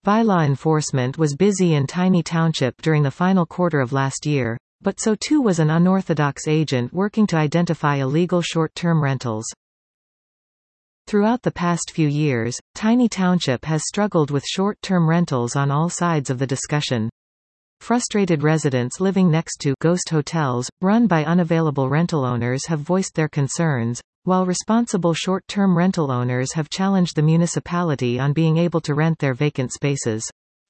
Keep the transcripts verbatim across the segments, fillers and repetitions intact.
Bylaw enforcement was busy in Tiny Township during the final quarter of last year, but so too was an unorthodox agent working to identify illegal short-term rentals. Throughout the past few years, Tiny Township has struggled with short-term rentals on all sides of the discussion. Frustrated residents living next to ghost hotels, run by unavailable rental owners, have voiced their concerns, while responsible short-term rental owners have challenged the municipality on being able to rent their vacant spaces.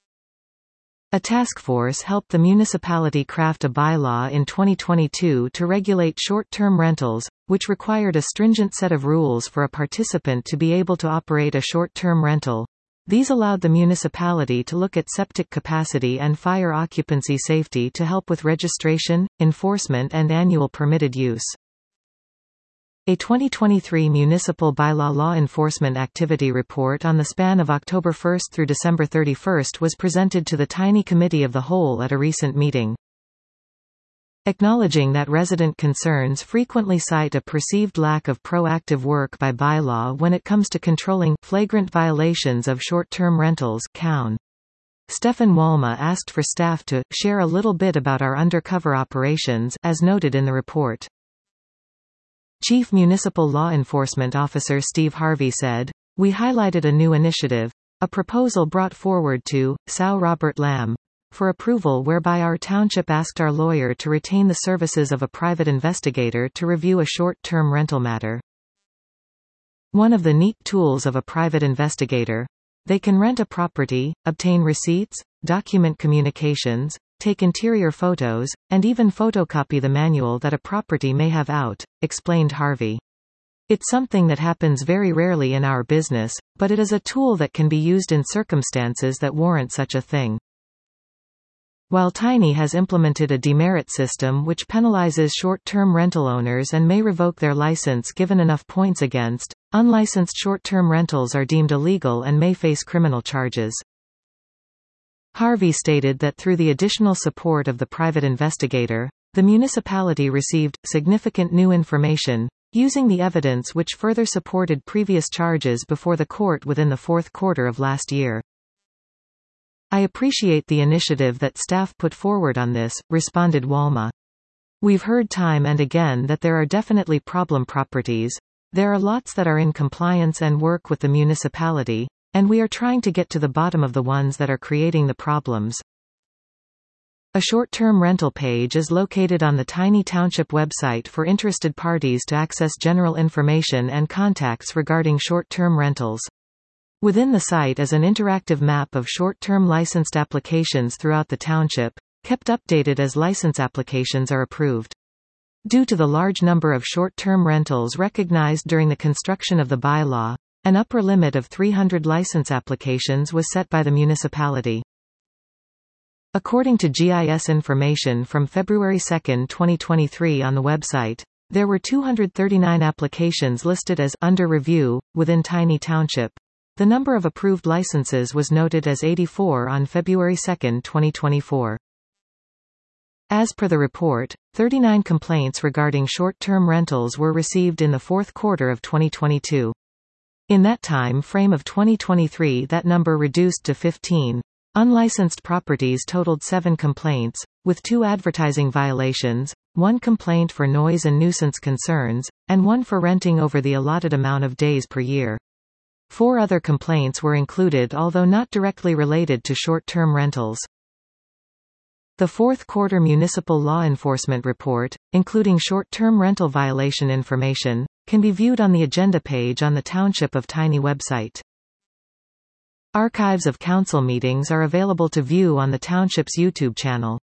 A task force helped the municipality craft a bylaw in twenty twenty-two to regulate short-term rentals, which required a stringent set of rules for a participant to be able to operate a short-term rental. These allowed the municipality to look at septic capacity and fire occupancy safety to help with registration, enforcement and annual permitted use. A twenty twenty-three Municipal Bylaw Law Enforcement Activity Report on the span of October first through December thirty-first was presented to the Tiny Committee of the Whole at a recent meeting. Acknowledging that resident concerns frequently cite a perceived lack of proactive work by bylaw when it comes to controlling flagrant violations of short-term rentals, C O W N. Stefan Walma asked for staff to share a little bit about our undercover operations, as noted in the report. Chief Municipal Law Enforcement Officer Steve Harvey said, "We highlighted a new initiative, a proposal brought forward to S A U Robert Lamb, for approval whereby our township asked our lawyer to retain the services of a private investigator to review a short-term rental matter. One of the neat tools of a private investigator, they can rent a property, obtain receipts, document communications, take interior photos, and even photocopy the manual that a property may have out," explained Harvey. "It's something that happens very rarely in our business, but it is a tool that can be used in circumstances that warrant such a thing." While Tiny has implemented a demerit system which penalizes short-term rental owners and may revoke their license given enough points against, unlicensed short-term rentals are deemed illegal and may face criminal charges. Harvey stated that through the additional support of the private investigator, the municipality received significant new information, using the evidence which further supported previous charges before the court within the fourth quarter of last year. "I appreciate the initiative that staff put forward on this," responded Walma. "We've heard time and again that there are definitely problem properties. There are lots that are in compliance and work with the municipality, and we are trying to get to the bottom of the ones that are creating the problems." A short-term rental page is located on the Tiny Township website for interested parties to access general information and contacts regarding short-term rentals. Within the site is an interactive map of short-term licensed applications throughout the township, kept updated as license applications are approved. Due to the large number of short-term rentals recognized during the construction of the bylaw, an upper limit of three hundred license applications was set by the municipality. According to G I S information from February second twenty twenty-three on the website, there were two hundred thirty-nine applications listed as under review within Tiny Township. The number of approved licenses was noted as eighty-four on February second twenty twenty-four. As per the report, thirty-nine complaints regarding short-term rentals were received in the fourth quarter of twenty twenty-two. In that time frame of twenty twenty-three, that number reduced to fifteen. Unlicensed properties totaled seven complaints, with two advertising violations, one complaint for noise and nuisance concerns, and one for renting over the allotted amount of days per year. Four other complaints were included although not directly related to short-term rentals. The fourth quarter Municipal Law Enforcement Report, including short-term rental violation information, can be viewed on the agenda page on the Township of Tiny website. Archives of council meetings are available to view on the Township's YouTube channel.